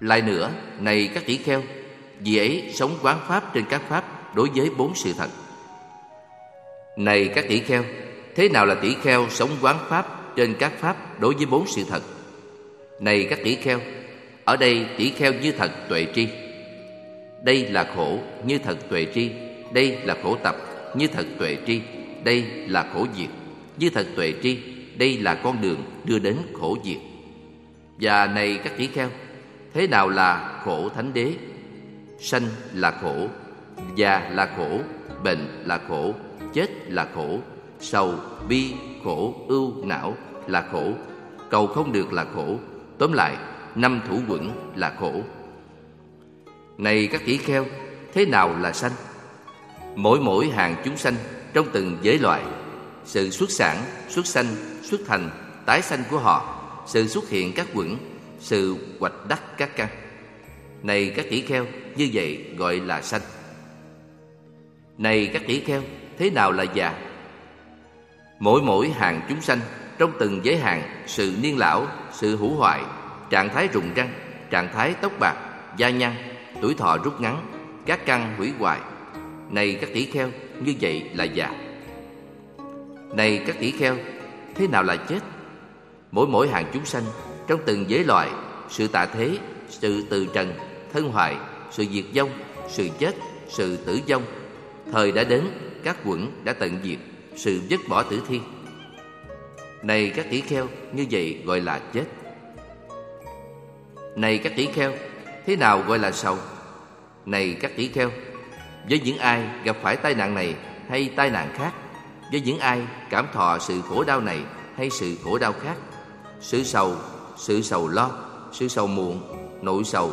Lại nữa, này các tỷ kheo, vì ấy sống quán pháp trên các pháp đối với 4 sự thật. Này các tỷ kheo, thế nào là tỷ kheo sống quán pháp trên các pháp đối với 4 sự thật? Này các tỷ kheo, ở đây tỷ kheo như thật tuệ tri. Đây là khổ như thật tuệ tri. Đây là khổ tập như thật tuệ tri. Đây là khổ diệt như thật tuệ tri. Đây là con đường đưa đến khổ diệt. Và này các tỷ kheo, thế nào là khổ thánh đế? Sanh là khổ, già là khổ, bệnh là khổ, chết là khổ, sầu, bi, khổ, ưu, não là khổ, cầu không được là khổ. Tóm lại, 5 thủ quẩn là khổ. Này các tỷ kheo, thế nào là sanh? Mỗi hàng chúng sanh trong từng giới loại, sự xuất sản, xuất sanh, xuất thành, tái sanh của họ, sự xuất hiện các quẩn, sự hoạch đắc các căn. Này các tỷ kheo, như vậy gọi là sanh. Này các tỷ kheo, thế nào là già? Mỗi hàng chúng sanh trong từng giới hạn, sự niên lão, sự hủ hoại, trạng thái rụng răng, trạng thái tóc bạc, da nhăn, tuổi thọ rút ngắn, các căn hủy hoại. Này các tỷ kheo, như vậy là già. Này các tỷ kheo, thế nào là chết? Mỗi hàng chúng sanh trong từng giới loại, sự tạ thế, sự từ trần, thân hoại, sự diệt vong, sự chết, sự tử vong. Thời đã đến, các quẩn đã tận diệt, sự dứt bỏ tử thi. Này các tỷ kheo, như vậy gọi là chết. Này các tỷ kheo, thế nào gọi là sầu? Này các tỷ kheo, với những ai gặp phải tai nạn này hay tai nạn khác, với những ai cảm thọ sự khổ đau này hay sự khổ đau khác, sự sầu lo, sự sầu muộn, nỗi sầu,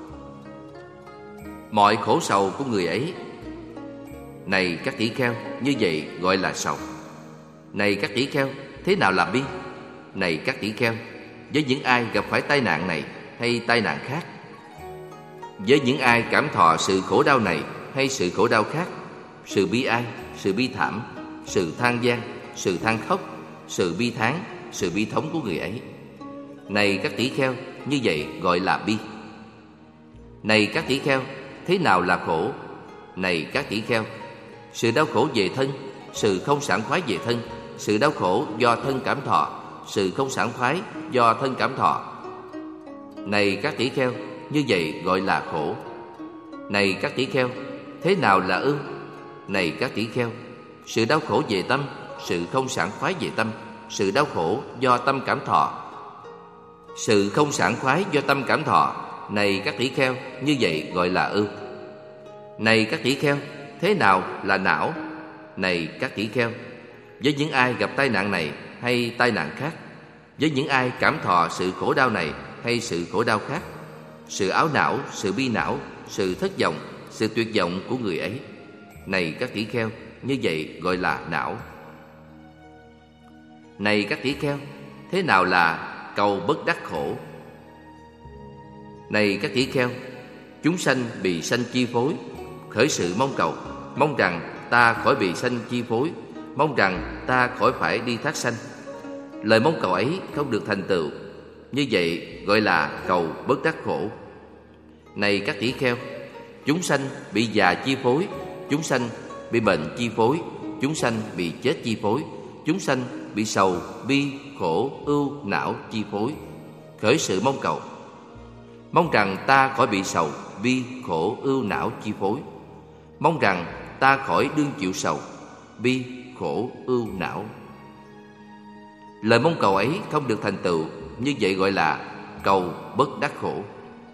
mọi khổ sầu của người ấy. Này các tỷ kheo, như vậy gọi là sầu. Này các tỷ kheo, thế nào là bi? Này các tỷ kheo, với những ai gặp phải tai nạn này hay tai nạn khác, với những ai cảm thọ sự khổ đau này hay sự khổ đau khác, sự bi ai, sự bi thảm, sự than van, sự than khóc, sự bi thán, sự bi thống của người ấy. Này các tỷ kheo, như vậy gọi là bi. Này các tỷ kheo, thế nào là khổ? Này các tỷ kheo, sự đau khổ về thân, sự không sảng khoái về thân, sự đau khổ do thân cảm thọ, sự không sảng khoái do thân cảm thọ. Này các tỷ kheo, như vậy gọi là khổ. Này các tỷ kheo, thế nào là ưu? Này các tỷ kheo, sự đau khổ về tâm, sự không sảng khoái về tâm, sự đau khổ do tâm cảm thọ, sự không sảng khoái do tâm cảm thọ. Này các tỷ kheo, như vậy gọi là ưu. Này các tỷ kheo, thế nào là não? Này các tỷ kheo, với những ai gặp tai nạn này hay tai nạn khác, với những ai cảm thọ sự khổ đau này hay sự khổ đau khác, sự áo não, sự bi não, sự thất vọng, sự tuyệt vọng của người ấy. Này các tỷ kheo, như vậy gọi là não. Này các tỷ kheo, thế nào là cầu bất đắc khổ? Này các tỷ kheo, chúng sanh bị sanh chi phối, khởi sự mong cầu, mong rằng ta khỏi bị sanh chi phối, mong rằng ta khỏi phải đi thác sanh. Lời mong cầu ấy không được thành tựu, như vậy gọi là cầu bất đắc khổ. Này các tỷ kheo, chúng sanh bị già chi phối, chúng sanh bị bệnh chi phối, chúng sanh bị chết chi phối, chúng sanh bị sầu, bi, khổ, ưu, não chi phối, khởi sự mong cầu, mong rằng ta khỏi bị sầu, bi, khổ, ưu, não chi phối, mong rằng ta khỏi đương chịu sầu, bi, khổ, ưu, não. Lời mong cầu ấy không được thành tựu, như vậy gọi là cầu bất đắc khổ.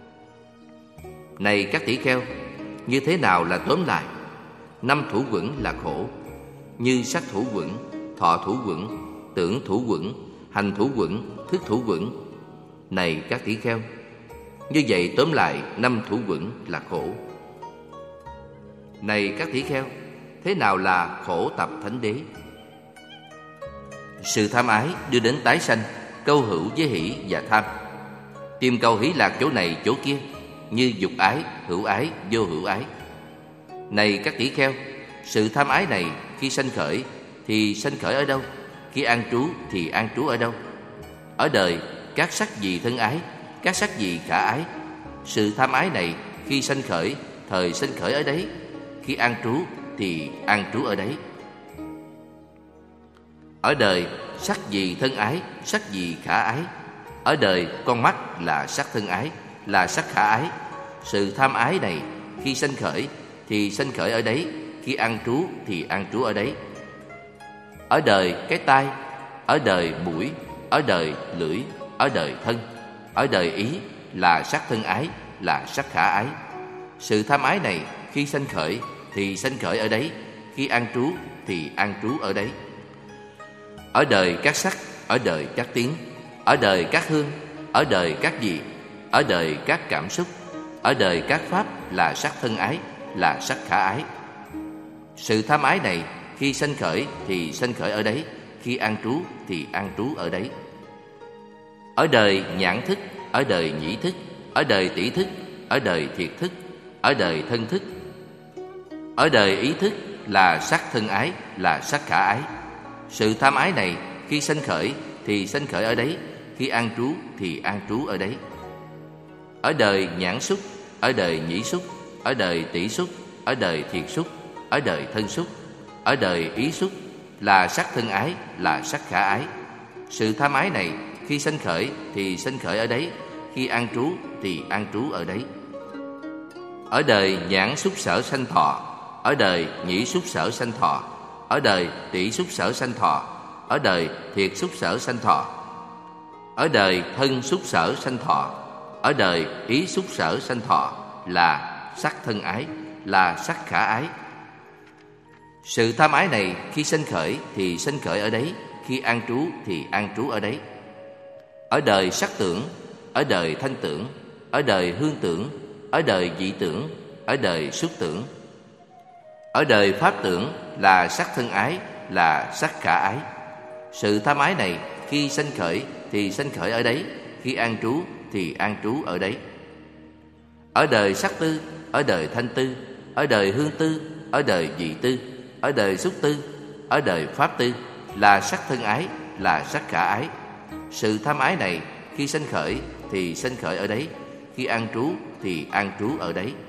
Này các tỷ kheo, như thế nào là tóm lại? 5 thủ quẩn là khổ, như sắc thủ quẩn, thọ thủ quẩn, tưởng thủ quẩn, hành thủ quẩn, thức thủ quẩn. Này các tỷ kheo, như vậy tóm lại 5 thủ quẩn là khổ. Này các tỷ kheo, thế nào là khổ tập thánh đế? Sự tham ái đưa đến tái sanh, câu hữu với hỷ và tham, tìm cầu hỷ lạc chỗ này chỗ kia, như dục ái, hữu ái, vô hữu ái. Này các tỷ kheo, sự tham ái này khi sanh khởi thì sanh khởi ở đâu? Khi an trú thì an trú ở đâu? Ở đời, các sắc gì thân ái, các sắc gì khả ái, Sự tham ái này khi sanh khởi, thời sanh khởi ở đấy. Khi an trú thì an trú ở đấy. Ở đời sắc gì thân ái, sắc gì khả ái. Ở đời con mắt là sắc thân ái, là sắc khả ái. Sự tham ái này khi sanh khởi thì sanh khởi ở đấy. Khi an trú thì an trú ở đấy. Ở đời cái tai, ở đời mũi, ở đời lưỡi, ở đời thân, ở đời ý là sắc thân ái, là sắc khả ái. Sự tham ái này khi sanh khởi thì sanh khởi ở đấy. Khi an trú thì an trú ở đấy. Ở đời các sắc, ở đời các tiếng, ở đời các hương, ở đời các gì, ở đời các cảm xúc, ở đời các pháp là sắc thân ái, là sắc khả ái. Sự tham ái này khi sanh khởi thì sanh khởi ở đấy. Khi an trú thì an trú ở đấy. Ở đời nhãn thức, ở đời nhĩ thức, ở đời tỷ thức, ở đời thiệt thức, ở đời thân thức, ở đời ý thức là sắc thân ái, là sắc khả ái. Sự tham ái này khi sanh khởi thì sanh khởi ở đấy. Khi an trú thì an trú ở đấy. Ở đời nhãn xúc, ở đời nhĩ xúc, ở đời tỷ xúc, ở đời thiệt xúc, ở đời thân xúc, ở đời ý xúc là sắc thân ái, là sắc khả ái. Sự tham ái này khi sanh khởi thì sanh khởi ở đấy. Khi an trú thì an trú ở đấy. Ở đời nhãn xúc sở sanh thọ, ở đời nhĩ xúc sở sanh thọ, ở đời tỷ xúc sở sanh thọ, ở đời thiệt xúc sở sanh thọ, ở đời thân xúc sở sanh thọ, ở đời ý xúc sở sanh thọ là sắc thân ái, là sắc khả ái. Sự tham ái này khi sanh khởi thì sanh khởi ở đấy. Khi an trú thì an trú ở đấy. Ở đời sắc tưởng, ở đời thanh tưởng, ở đời hương tưởng, ở đời vị tưởng, ở đời xúc tưởng, ở đời pháp tưởng là sắc thân ái, là sắc khả ái. Sự tham ái này khi sanh khởi thì sanh khởi ở đấy. Khi an trú thì an trú ở đấy. Ở đời sắc tư, ở đời thanh tư, ở đời hương tư, ở đời vị tư, ở đời xúc tư, ở đời pháp tư là sắc thân ái, là sắc khả ái. Sự tham ái này khi sanh khởi thì sanh khởi ở đấy. Khi an trú thì an trú ở đấy.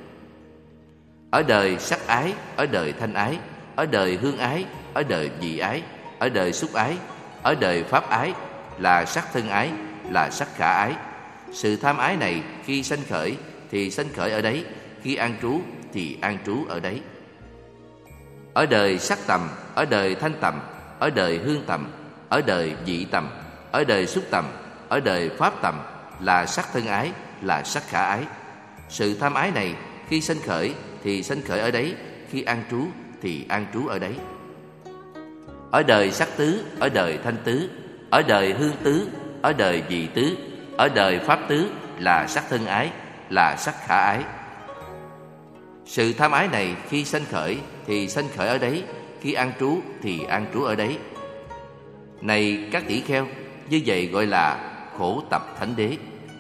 Ở đời sắc ái, ở đời thanh ái, ở đời hương ái, ở đời vị ái, ở đời xúc ái, ở đời pháp ái là sắc thân ái, là sắc khả ái. Sự tham ái này khi sanh khởi thì sanh khởi ở đấy. Khi an trú thì an trú ở đấy. Ở đời sắc tầm, ở đời thanh tầm, ở đời hương tầm, ở đời vị tầm, ở đời xúc tầm, ở đời pháp tầm là sắc thân ái, là sắc khả ái. Sự tham ái này khi sanh khởi thì sanh khởi ở đấy. Khi an trú thì an trú ở đấy. Ở đời sắc tứ, ở đời thanh tứ, ở đời hương tứ, ở đời vị tứ, ở đời pháp tứ là sắc thân ái, là sắc khả ái. Sự tham ái này khi sanh khởi thì sanh khởi ở đấy. Khi an trú thì an trú ở đấy. Này các tỷ kheo, như vậy gọi là khổ tập thánh đế.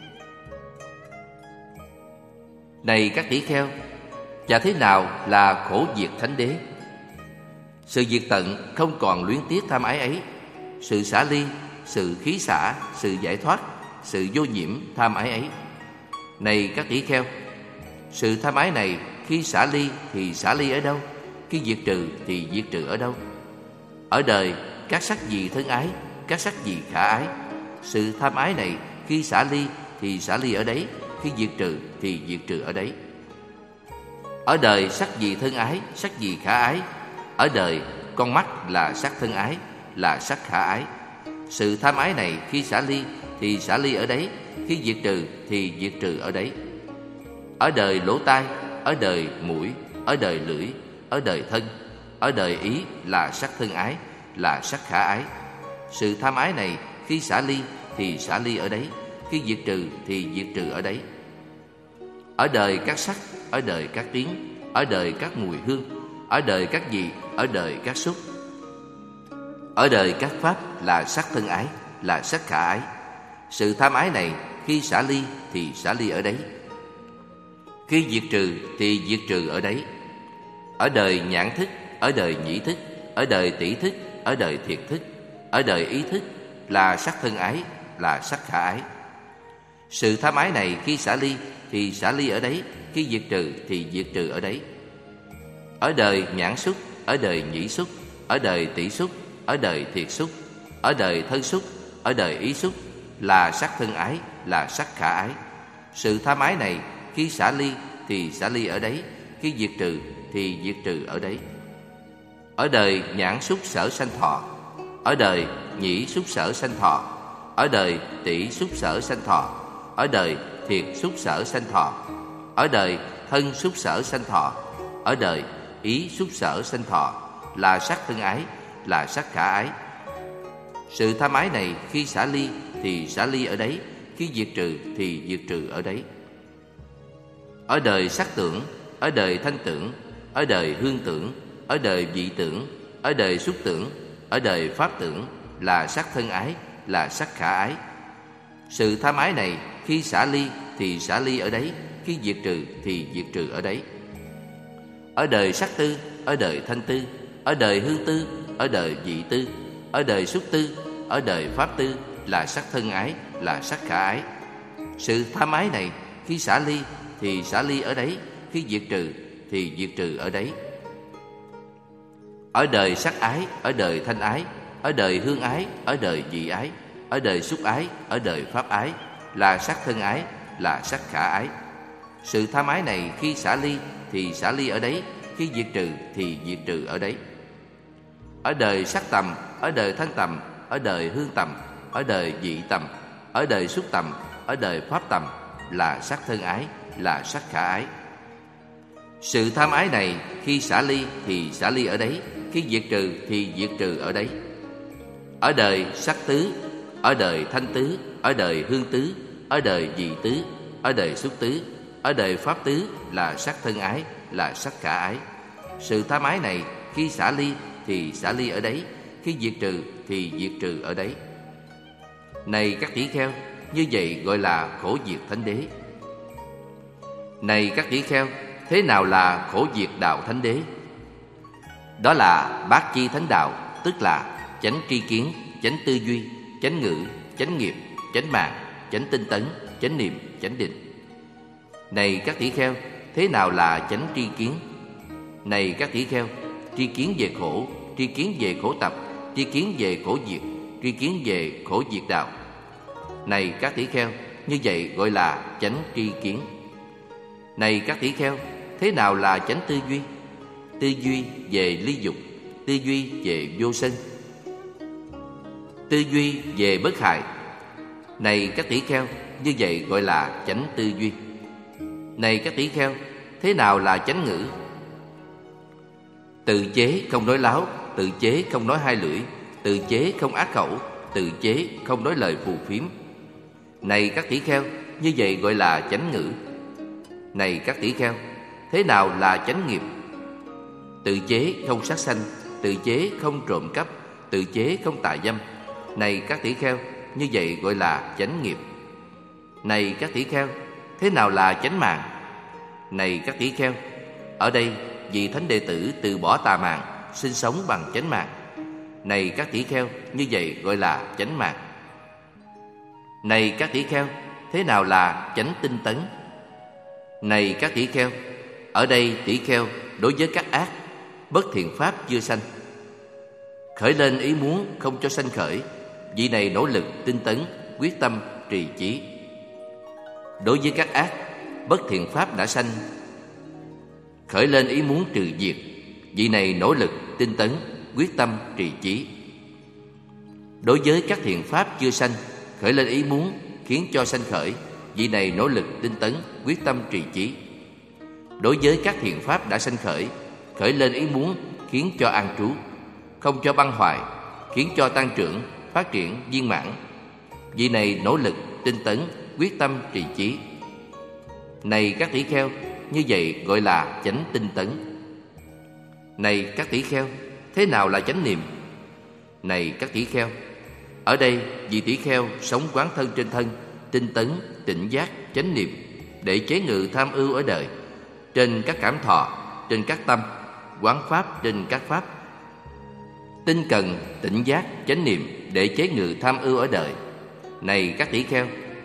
Này các tỷ kheo, và thế nào là khổ diệt thánh đế? Sự diệt tận không còn luyến tiếc tham ái ấy. Sự xả ly, sự khí xả, sự giải thoát, sự vô nhiễm tham ái ấy. Này các tỷ kheo, sự tham ái này khi xả ly thì xả ly ở đâu? Khi diệt trừ thì diệt trừ ở đâu? Ở đời các sắc gì thân ái, các sắc gì khả ái. Sự tham ái này khi xả ly thì xả ly ở đấy. Khi diệt trừ thì diệt trừ ở đấy. Ở đời sắc gì thân ái, sắc gì khả ái. Ở đời con mắt là sắc thân ái, là sắc khả ái. Sự tham ái này khi xả ly thì xả ly ở đấy. Khi diệt trừ thì diệt trừ ở đấy. Ở đời lỗ tai, ở đời mũi, ở đời lưỡi, ở đời thân, ở đời ý là sắc thân ái, là sắc khả ái. Sự tham ái này khi xả ly thì xả ly ở đấy. Khi diệt trừ thì diệt trừ ở đấy. Ở đời các sắc, ở đời các tiếng, ở đời các mùi hương, ở đời các vị, ở đời các xúc, ở đời các pháp là sắc thân ái, là sắc khả ái. Sự tham ái này khi xả ly thì xả ly ở đấy. Khi diệt trừ thì diệt trừ ở đấy. Ở đời nhãn thức, ở đời nhĩ thức, ở đời tỷ thức, ở đời thiệt thức, ở đời ý thức là sắc thân ái, là sắc khả ái. Sự tham ái này khi xả ly thì xả ly ở đấy, khi diệt trừ thì diệt trừ ở đấy. Ở đời nhãn xúc, ở đời nhĩ xúc, ở đời tỷ xúc, ở đời thiệt xúc, ở đời thân xúc, ở đời ý xúc là sắc thân ái, là sắc khả ái. Sự tham ái này khi xả ly thì xả ly ở đấy, khi diệt trừ thì diệt trừ ở đấy. Ở đời nhãn xúc sở sanh thọ, ở đời nhĩ xúc sở sanh thọ, ở đời tỷ xúc sở sanh thọ, ở đời thiệt xúc sở sanh thọ, ở đời thân xúc sở sanh thọ, ở đời ý xúc sở sanh thọ là sắc thân ái, là sắc khả ái. Sự tham ái này khi xả ly thì xả ly ở đấy, khi diệt trừ thì diệt trừ ở đấy. Ở đời sắc tưởng, ở đời thanh tưởng, ở đời hương tưởng, ở đời vị tưởng, ở đời xúc tưởng, ở đời pháp tưởng là sắc thân ái, là sắc khả ái. Sự tham ái này khi xả ly thì xả ly ở đấy, khi diệt trừ thì diệt trừ ở đấy. Ở đời sắc tư, ở đời thanh tư, ở đời hương tư, ở đời vị tư, ở đời xúc tư, ở đời pháp tư là sắc thân ái, là sắc khả ái. Sự tham ái này khi xả ly thì xả ly ở đấy, khi diệt trừ thì diệt trừ ở đấy. Ở đời sắc ái, ở đời thanh ái, ở đời hương ái, ở đời vị ái, ở đời xúc ái, ở đời pháp ái là sắc thân ái, là sắc khả ái. Sự tham ái này khi xả ly thì xả ly ở đấy, khi diệt trừ thì diệt trừ ở đấy. Ở đời sắc tầm, ở đời thanh tầm, ở đời hương tầm, ở đời vị tầm, ở đời xúc tầm, ở đời pháp tầm là sắc thân ái, là sắc khả ái. Sự tham ái này khi xả ly thì xả ly ở đấy, khi diệt trừ thì diệt trừ ở đấy. Ở đời sắc tứ, ở đời thanh tứ, ở đời hương tứ, ở đời vị tứ, ở đời xúc tứ, ở đời pháp tứ là sắc thân ái, là sắc khả ái. Sự tham ái này khi xả ly thì xả ly ở đấy, khi diệt trừ thì diệt trừ ở đấy. Này các tỷ kheo, như vậy gọi là khổ diệt thánh đế. Này các tỷ kheo, thế nào là khổ diệt đạo thánh đế? Đó là bát chi thánh đạo, tức là chánh tri kiến, chánh tư duy, chánh ngữ, chánh nghiệp, chánh mạng, chánh tinh tấn, chánh niệm, chánh định. Này các tỷ kheo, thế nào là chánh tri kiến? Này các tỷ kheo, tri kiến về khổ, tri kiến về khổ tập, tri kiến về khổ diệt, tri kiến về khổ diệt đạo. Này các tỷ kheo, như vậy gọi là chánh tri kiến. Này các tỷ kheo, thế nào là chánh tư duy? Tư duy về ly dục, tư duy về vô sân, tư duy về bất hại. Này các tỷ kheo, như vậy gọi là chánh tư duy. Này các tỷ kheo, thế nào là chánh ngữ? Tự chế không nói láo, tự chế không nói hai lưỡi, tự chế không ác khẩu, tự chế không nói lời phù phiếm. Này các tỷ kheo, như vậy gọi là chánh ngữ. Này các tỷ kheo, thế nào là chánh nghiệp? Tự chế không sát sanh, tự chế không trộm cắp, tự chế không tà dâm. Này các tỷ kheo, như vậy gọi là chánh nghiệp. Này các tỷ kheo, thế nào là chánh mạng? Này các tỷ kheo, ở đây vị thánh đệ tử từ bỏ tà mạng, sinh sống bằng chánh mạng. Này các tỷ kheo, như vậy gọi là chánh mạng. Này các tỷ kheo, thế nào là chánh tinh tấn? Này các tỷ kheo, ở đây tỷ kheo đối với các ác, bất thiện pháp chưa sanh, khởi lên ý muốn không cho sanh khởi, vị này nỗ lực tinh tấn, quyết tâm trì chí. Đối với các ác, bất thiện pháp đã sanh, khởi lên ý muốn trừ diệt, vị này nỗ lực tinh tấn, quyết tâm trì chí. Đối với các thiện pháp chưa sanh, khởi lên ý muốn khiến cho sanh khởi, vị này nỗ lực tinh tấn, quyết tâm trì chí. Đối với các thiện pháp đã sanh khởi, khởi lên ý muốn khiến cho an trú, không cho băng hoại, khiến cho tăng trưởng, phát triển viên mãn, vị này nỗ lực tinh tấn, quyết tâm trì chí. Này các tỷ kheo, như vậy gọi là chánh tinh tấn. Này các tỷ kheo, thế nào là chánh niệm? Này các tỷ kheo, ở đây vị tỷ kheo sống quán thân trên thân, tinh tấn, tỉnh giác, chánh niệm để chế ngự tham ưu ở đời, trên các cảm thọ, trên các tâm, quán pháp trên các pháp. Tinh cần, tỉnh giác, chánh niệm để chế ngự tham ưu ở đời. Này các tỷ kheo,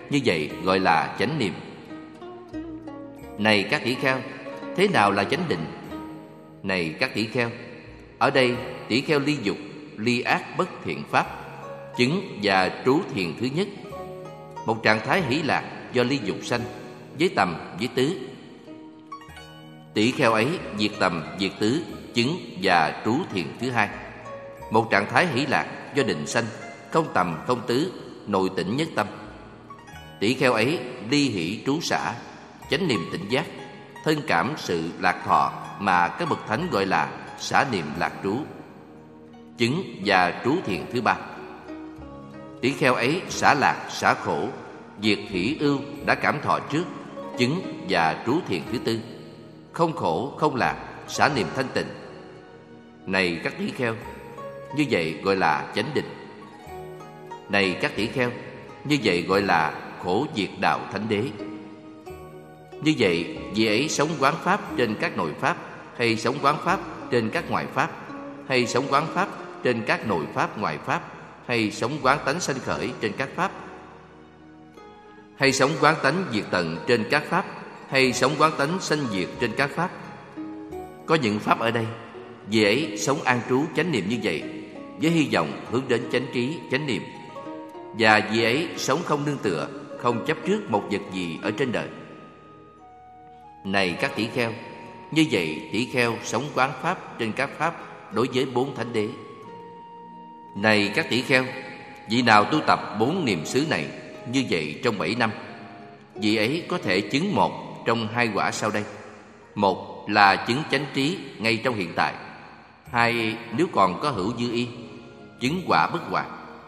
như vậy gọi là chánh niệm. Này các tỷ kheo, thế nào là chánh định? Này các tỷ kheo, ở đây tỷ kheo ly dục, ly ác bất thiện pháp, chứng và trú thiền thứ nhất. Một trạng thái hỷ lạc do ly dục sanh, với tầm với tứ. Tỷ kheo ấy diệt tầm diệt tứ, chứng và trú thiền thứ hai. Một trạng thái hỷ lạc do định sanh, không tầm không tứ, nội tỉnh nhất tâm. Tỷ kheo ấy ly hỷ trú xả, chánh niệm tỉnh giác, thân cảm sự lạc thọ mà các bậc thánh gọi là xả niệm lạc trú, chứng và trú thiền thứ ba. Tỷ kheo ấy xả lạc xả khổ, diệt hỷ ưu đã cảm thọ trước, chứng và trú thiền thứ tư, không khổ không lạc, xả niệm thanh tịnh. Này các tỷ kheo, như vậy gọi là chánh định. Này các tỷ kheo, như vậy gọi là khổ diệt đạo thánh đế. Như vậy, vị ấy sống quán pháp trên các nội pháp, hay sống quán pháp trên các ngoại pháp, hay sống quán pháp trên các nội pháp ngoại pháp, hay sống quán tánh sanh khởi trên các pháp, hay sống quán tánh diệt tận trên các pháp, hay sống quán tánh sanh diệt trên các pháp. Có những pháp ở đây, vị ấy sống an trú chánh niệm như vậy, với hy vọng hướng đến chánh trí, chánh niệm. Và vị ấy sống không nương tựa, không chấp trước một vật gì ở trên đời. Này các tỷ kheo, như vậy tỷ kheo sống quán pháp trên các pháp đối với 4 thánh đế. Này các tỷ kheo, vị nào tu tập 4 niệm xứ này như vậy trong 7 năm, vị ấy có thể chứng một trong 2 quả sau đây. Một là chứng chánh trí ngay trong hiện tại. 2, nếu còn có hữu dư y, chứng quả bất hoại.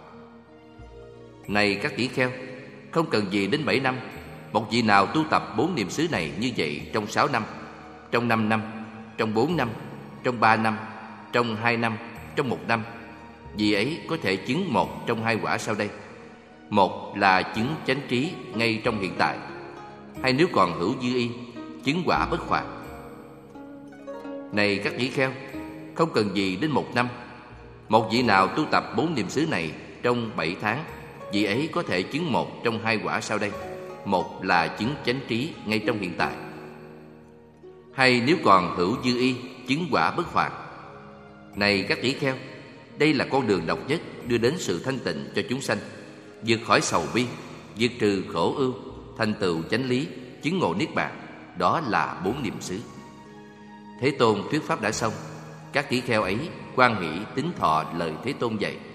Này các tỷ kheo, không cần gì đến 7 năm, một vị nào tu tập 4 niệm xứ này như vậy trong 6 năm, trong 5 năm, trong 4 năm, trong 3 năm, trong 2 năm, trong 1 năm, vị ấy có thể chứng một trong 2 quả sau đây. Một là chứng chánh trí ngay trong hiện tại. 2, nếu còn hữu dư y, chứng quả bất hoại. Này các tỷ kheo, không cần gì đến 1 năm, một vị nào tu tập 4 niệm xứ này trong 7 tháng, vị ấy có thể chứng một trong 2 quả sau đây. Một là chứng chánh trí ngay trong hiện tại. 2, nếu còn hữu dư y, chứng quả bất hoại. Này các tỷ kheo, đây là con đường độc nhất đưa đến sự thanh tịnh cho chúng sanh, vượt khỏi sầu bi, diệt trừ khổ ưu, thành tựu chánh lý, chứng ngộ niết bàn. Đó là 4 niệm xứ. Thế Tôn thuyết pháp đã xong, các tỷ kheo ấy hoan hỷ tín thọ lời Thế Tôn dạy.